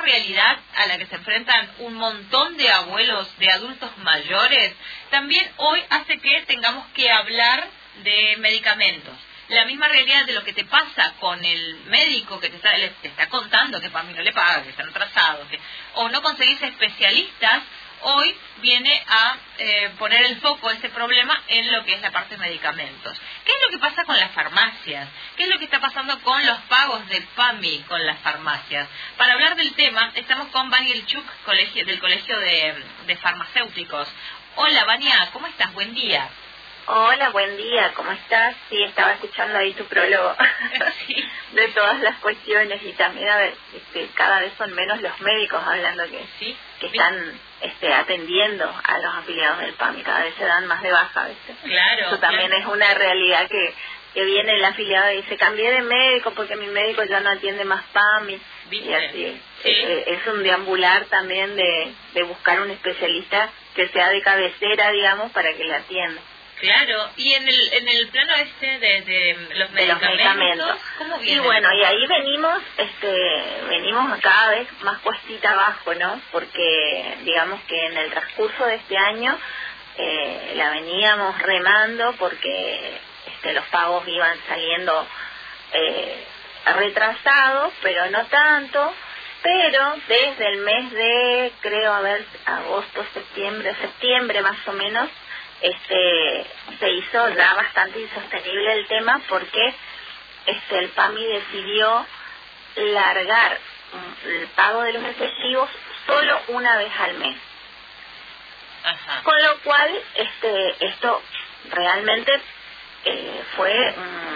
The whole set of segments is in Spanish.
realidad a la que se enfrentan un montón de abuelos, de adultos mayores, también hoy hace que tengamos que hablar de medicamentos. La misma realidad de lo que te pasa con el médico que te está contando que para mí no le paga, que están atrasados, o no conseguís especialistas, hoy viene a poner el foco ese problema en lo que es la parte de medicamentos. ¿Qué es lo que pasa con las farmacias? ¿Qué es lo que está pasando con los pagos del PAMI con las farmacias? Para hablar del tema, estamos con Vania Ilchuk, del Colegio de Farmacéuticos. Hola, Vania, ¿cómo estás? Buen día. Hola, buen día, ¿cómo estás? Sí, estaba escuchando ahí tu prólogo sí. de todas las cuestiones y también, a ver, cada vez son menos los médicos hablando ¿Sí? que están atendiendo a los afiliados del PAMI, cada vez se dan más de baja, ¿viste? Claro. Eso también es una realidad que viene el afiliado y dice, cambié de médico porque mi médico ya no atiende más PAMI. ¿Viste? Y así, sí. es un deambular también de buscar un especialista que sea de cabecera, digamos, para que le atienda. Claro, y en el plano de los medicamentos, ¿cómo viene? Y bueno, y ahí venimos cada vez más cuestita abajo, ¿no? Porque digamos que en el transcurso de este año la veníamos remando porque los pagos iban saliendo retrasados, pero no tanto. Pero desde el mes de, agosto, septiembre más o menos, se hizo ya bastante insostenible el tema porque el PAMI decidió largar el pago de los efectivos solo una vez al mes. Ajá. Con lo cual esto realmente fue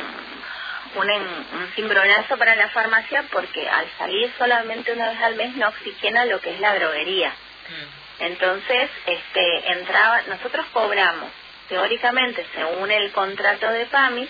un cimbronazo para la farmacia porque al salir solamente una vez al mes no oxigena lo que es la droguería. Entonces, nosotros cobramos, teóricamente, según el contrato de PAMI,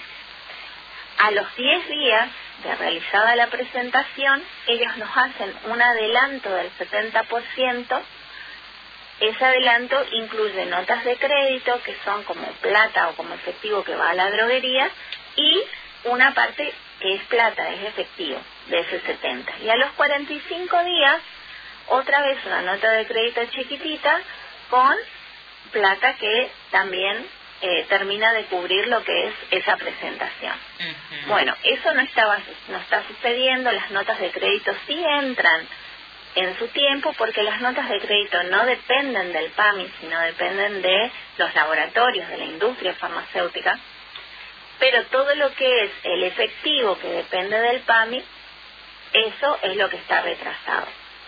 a los 10 días de realizada la presentación, ellos nos hacen un adelanto del 70%. Ese adelanto incluye notas de crédito, que son como plata o como efectivo que va a la droguería, y una parte que es plata, es efectivo, de ese 70. Y a los 45 días, otra vez una nota de crédito chiquitita con plata que también termina de cubrir lo que es esa presentación. Bueno, eso no está sucediendo, las notas de crédito sí entran en su tiempo porque las notas de crédito no dependen del PAMI, sino dependen de los laboratorios, de la industria farmacéutica, pero todo lo que es el efectivo que depende del PAMI, eso es lo que está retrasado.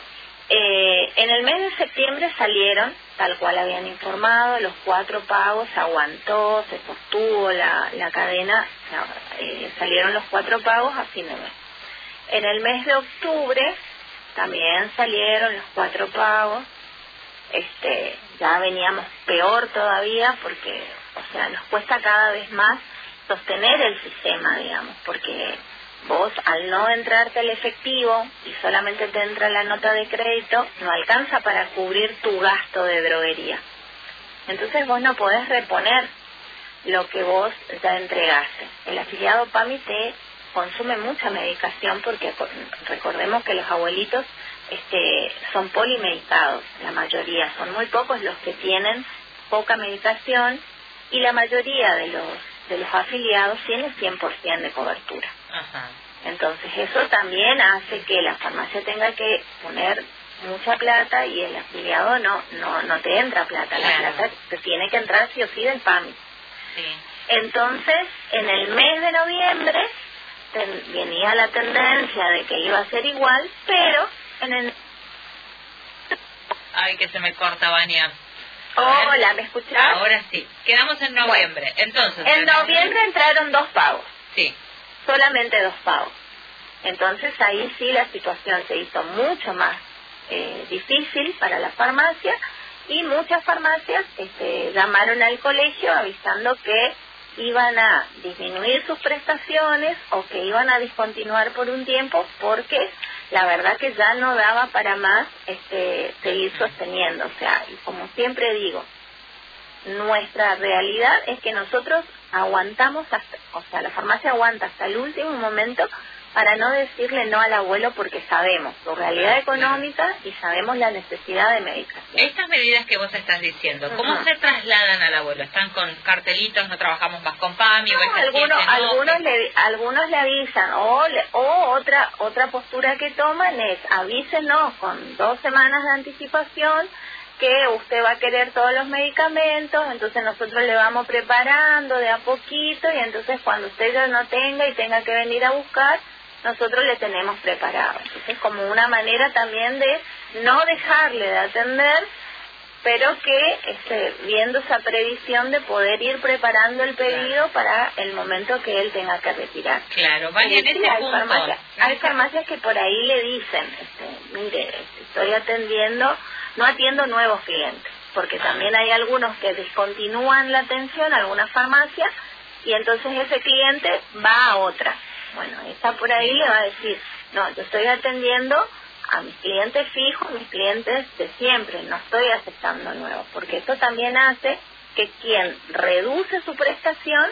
En el mes de septiembre salieron, tal cual habían informado, los 4 pagos, se aguantó, se sostuvo la cadena, salieron los 4 pagos a fin de mes. En el mes de octubre también salieron los 4 pagos, ya veníamos peor todavía porque, nos cuesta cada vez más sostener el sistema, digamos, porque vos al no entrarte el efectivo y solamente te entra la nota de crédito, no alcanza para cubrir tu gasto de droguería. Entonces vos no podés reponer lo que vos ya entregaste. El afiliado PAMI te consume mucha medicación porque recordemos que los abuelitos son polimedicados, la mayoría, son muy pocos los que tienen poca medicación y la mayoría de los afiliados tienen 100% de cobertura. Ajá. Entonces eso también hace que la farmacia tenga que poner mucha plata y el afiliado no te entra plata, la plata te tiene que entrar sí o sí del PAMI. Sí. Entonces en el mes de noviembre venía la tendencia de que iba a ser igual, pero en el... Ay, que se me corta, Vania. Hola, ¿me escuchás? Ahora sí. Quedamos en noviembre. Bueno, entonces, en noviembre entraron 2 pagos. Sí. Solamente 2 pagos. Entonces ahí sí la situación se hizo mucho más difícil para la farmacia y muchas farmacias llamaron al colegio avisando que iban a disminuir sus prestaciones o que iban a discontinuar por un tiempo porque la verdad que ya no daba para más seguir sosteniendo. O sea, y como siempre digo, nuestra realidad es que nosotros aguantamos la farmacia aguanta hasta el último momento para no decirle no al abuelo porque sabemos su realidad económica y sabemos la necesidad de medicación. Estas medidas que vos estás diciendo, ¿cómo se trasladan al abuelo? ¿Están con cartelitos, no trabajamos más con PAMI? Algunos le avisan, o otra postura que toman es avísenos con 2 semanas de anticipación que usted va a querer todos los medicamentos, entonces nosotros le vamos preparando de a poquito y entonces cuando usted ya no tenga y tenga que venir a buscar, nosotros le tenemos preparado. Entonces como una manera también de no dejarle de atender, pero que viendo esa previsión de poder ir preparando el pedido para el momento que él tenga que retirar. Claro, vaya en ese punto. Hay farmacias que por ahí le dicen, mire, estoy atendiendo, no atiendo nuevos clientes, porque también hay algunos que descontinúan la atención a alguna farmacia y entonces ese cliente va a otra. Bueno, esa por ahí le va a decir, no, yo estoy atendiendo a mis clientes fijos, mis clientes de siempre, no estoy aceptando nuevos, porque esto también hace que quien reduce su prestación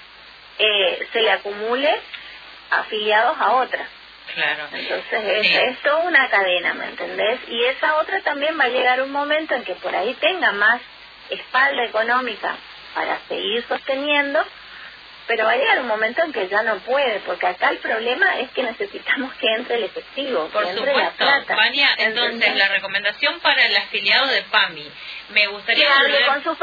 se le acumule afiliados a otra. Claro. Entonces es toda una cadena, ¿me entendés? Y esa otra también va a llegar un momento en que por ahí tenga más espalda económica para seguir sosteniendo, pero va a llegar un momento en que ya no puede, porque acá el problema es que necesitamos que entre el efectivo, por que entre supuesto, la plata. Vania, entonces la recomendación para el afiliado de PAMI, me gustaría que hable con su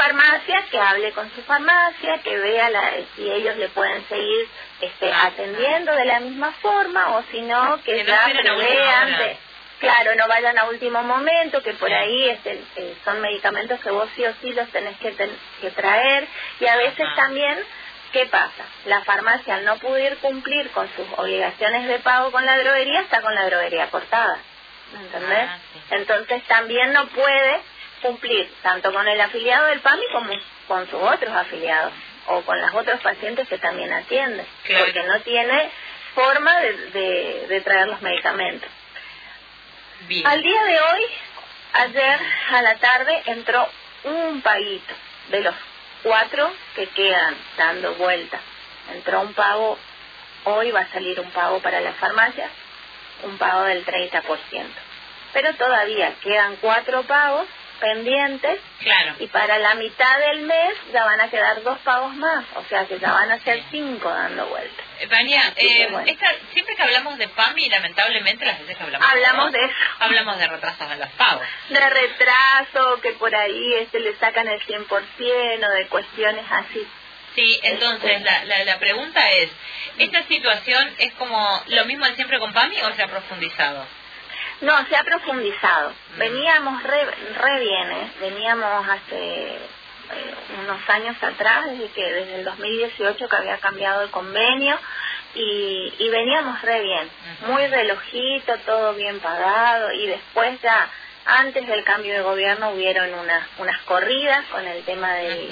farmacia, que vea si ellos le pueden seguir atendiendo de la misma forma, o si no, que ya prevean, claro, no vayan a último momento, que por ahí son medicamentos que vos sí o sí los tenés que traer, y a veces también, ¿qué pasa? La farmacia, al no poder cumplir con sus obligaciones de pago con la droguería, está con la droguería cortada, ¿entendés? Entonces también no puede cumplir tanto con el afiliado del PAMI como con sus otros afiliados o con los otros pacientes que también atiende, porque no tiene forma de traer los medicamentos. Bien. Al día de hoy, ayer a la tarde, entró un paguito de los 4 que quedan dando vuelta. Entró un pago, hoy va a salir un pago para la farmacia, un pago del 30%. Pero todavía quedan 4 pagos pendientes, y para la mitad del mes ya van a quedar 2 pagos más, o sea que ya van a ser 5 dando vueltas. Vania, siempre que hablamos de PAMI, lamentablemente las veces que hablamos de eso, hablamos de retrasos en los pagos. De retraso, que por ahí le sacan el 100% o de cuestiones así. Sí, entonces la pregunta es, ¿esta situación es como lo mismo de siempre con PAMI o se ha profundizado? No, se ha profundizado. Veníamos re bien, veníamos hace unos años atrás, desde el 2018 que había cambiado el convenio, y veníamos re bien, muy relojito, todo bien pagado, y después ya, antes del cambio de gobierno, hubieron unas corridas con el tema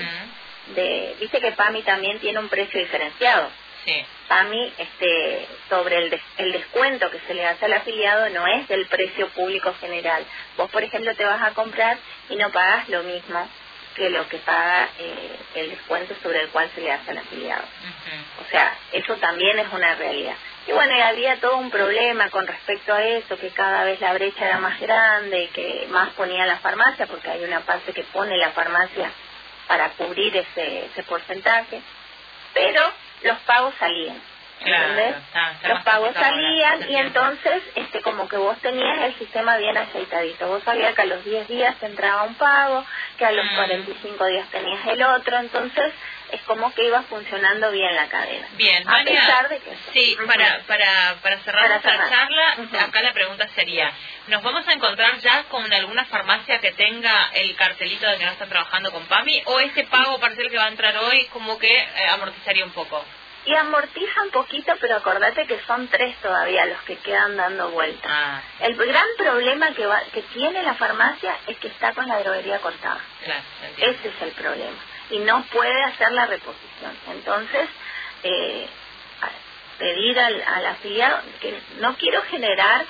viste que PAMI también tiene un precio diferenciado. Sí. PAMI, sobre el descuento que se le hace al afiliado no es del precio público general. Vos, por ejemplo, te vas a comprar y no pagas lo mismo que lo que paga el descuento sobre el cual se le hace al afiliado. O sea, eso también es una realidad. Y bueno, había todo un problema con respecto a eso, que cada vez la brecha era más grande y que más ponía la farmacia, porque hay una parte que pone la farmacia para cubrir ese porcentaje. Pero los pagos salían, ¿entendés? Los pagos salían y entonces como que vos tenías el sistema bien aceitadito. Vos sabías que a los 10 días te entraba un pago, que a los 45 días tenías el otro, entonces es como que iba funcionando bien la cadena. Bien, a pesar de que sí, para cerrar esta charla, acá la pregunta sería, ¿nos vamos a encontrar ya con alguna farmacia que tenga el cartelito de que no está trabajando con PAMI, o este pago parcial que va a entrar hoy como que amortizaría un poco? Y amortiza un poquito, pero acordate que son 3 todavía los que quedan dando vueltas. El gran problema que tiene la farmacia es que está con la droguería cortada. Ese es el problema. Y no puede hacer la reposición. Entonces, pedir al afiliado, que no quiero generar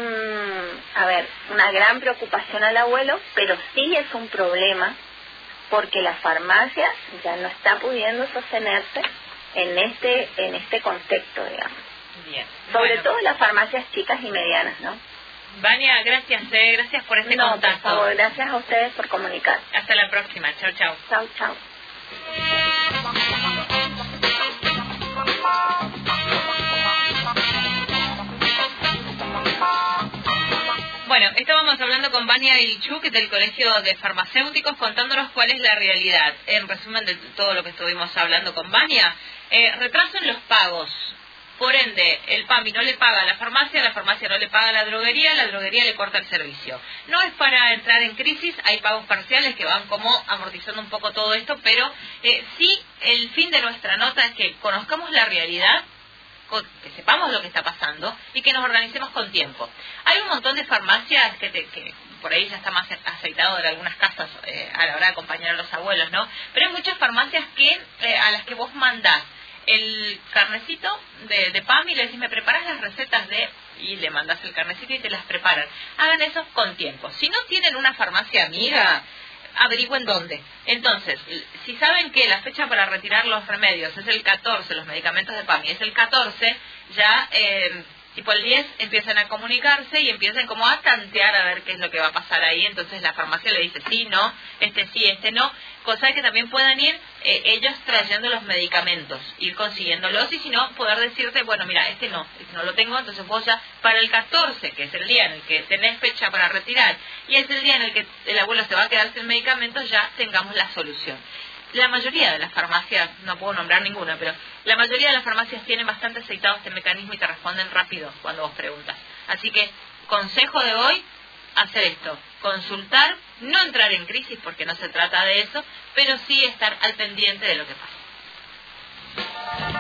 una gran preocupación al abuelo, pero sí es un problema porque la farmacia ya no está pudiendo sostenerse en este contexto, digamos. Bien. Sobre todo las farmacias chicas y medianas, ¿no? Vania, gracias por este contacto. Por favor, gracias a ustedes por comunicar. Hasta la próxima. Chau, chau. Chau, chau. Bueno, estábamos hablando con Vania Ilichuk del Colegio de Farmacéuticos, contándonos cuál es la realidad. En resumen de todo lo que estuvimos hablando con Vania, retraso en los pagos. Por ende, el PAMI no le paga a la farmacia no le paga a la droguería le corta el servicio. No es para entrar en crisis, hay pagos parciales que van como amortizando un poco todo esto, pero sí el fin de nuestra nota es que conozcamos la realidad, que sepamos lo que está pasando y que nos organicemos con tiempo. Hay un montón de farmacias que por ahí ya está más aceitado de algunas casas a la hora de acompañar a los abuelos, ¿no? Pero hay muchas farmacias a las que vos mandás el carnecito de PAMI y le decís, me preparas las recetas y le mandas el carnecito y te las preparan. Hagan eso con tiempo. Si no tienen una farmacia amiga, averigüen dónde. Entonces, si saben que la fecha para retirar los remedios es el 14, los medicamentos de PAMI es el 14, ya tipo el 10 empiezan a comunicarse y empiezan como a tantear a ver qué es lo que va a pasar ahí. Entonces la farmacia le dice sí, no, sí, no, cosa de que también puedan ir ellos trayendo los medicamentos, ir consiguiéndolos, y si no, poder decirte, bueno, mira, este no lo tengo, entonces vos ya para el 14, que es el día en el que tenés fecha para retirar, y es el día en el que el abuelo se va a quedar sin medicamentos, ya tengamos la solución. La mayoría de las farmacias, no puedo nombrar ninguna, pero la mayoría de las farmacias tienen bastante aceitado este mecanismo y te responden rápido cuando vos preguntas. Así que, consejo de hoy, hacer esto, consultar, no entrar en crisis porque no se trata de eso, pero sí estar al pendiente de lo que pasa.